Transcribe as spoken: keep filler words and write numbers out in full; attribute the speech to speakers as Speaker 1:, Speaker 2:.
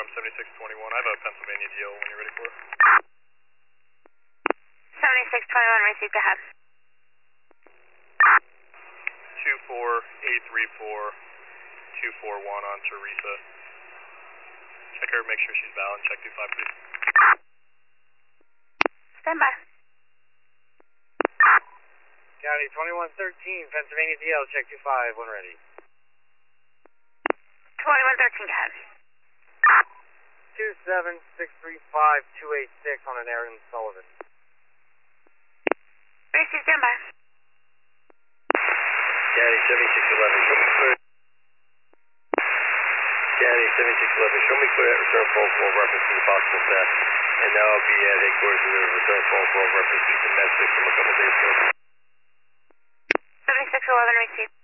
Speaker 1: seventy-six twenty-one. I have a Pennsylvania D L when you're ready for it.
Speaker 2: seventy-six twenty-one, received ahead.
Speaker 1: two four eight three four two four one on Teresa. Check her, make sure she's valid. Check two five, please.
Speaker 2: Stand by.
Speaker 3: County twenty-one thirteen, Pennsylvania D L, check two five, when ready.
Speaker 2: twenty-one thirteen, go ahead.
Speaker 3: two seven six three five two eight six on an Aaron Sullivan.
Speaker 2: Receive, stand by.
Speaker 3: County seventy-six eleven, show me clear. County seventy-six eleven, show me clear at return phone call reference to the possible theft. And now I'll be at headquarters with a return phone call reference to domestic from a couple days ago.
Speaker 2: seventy-six eleven, received.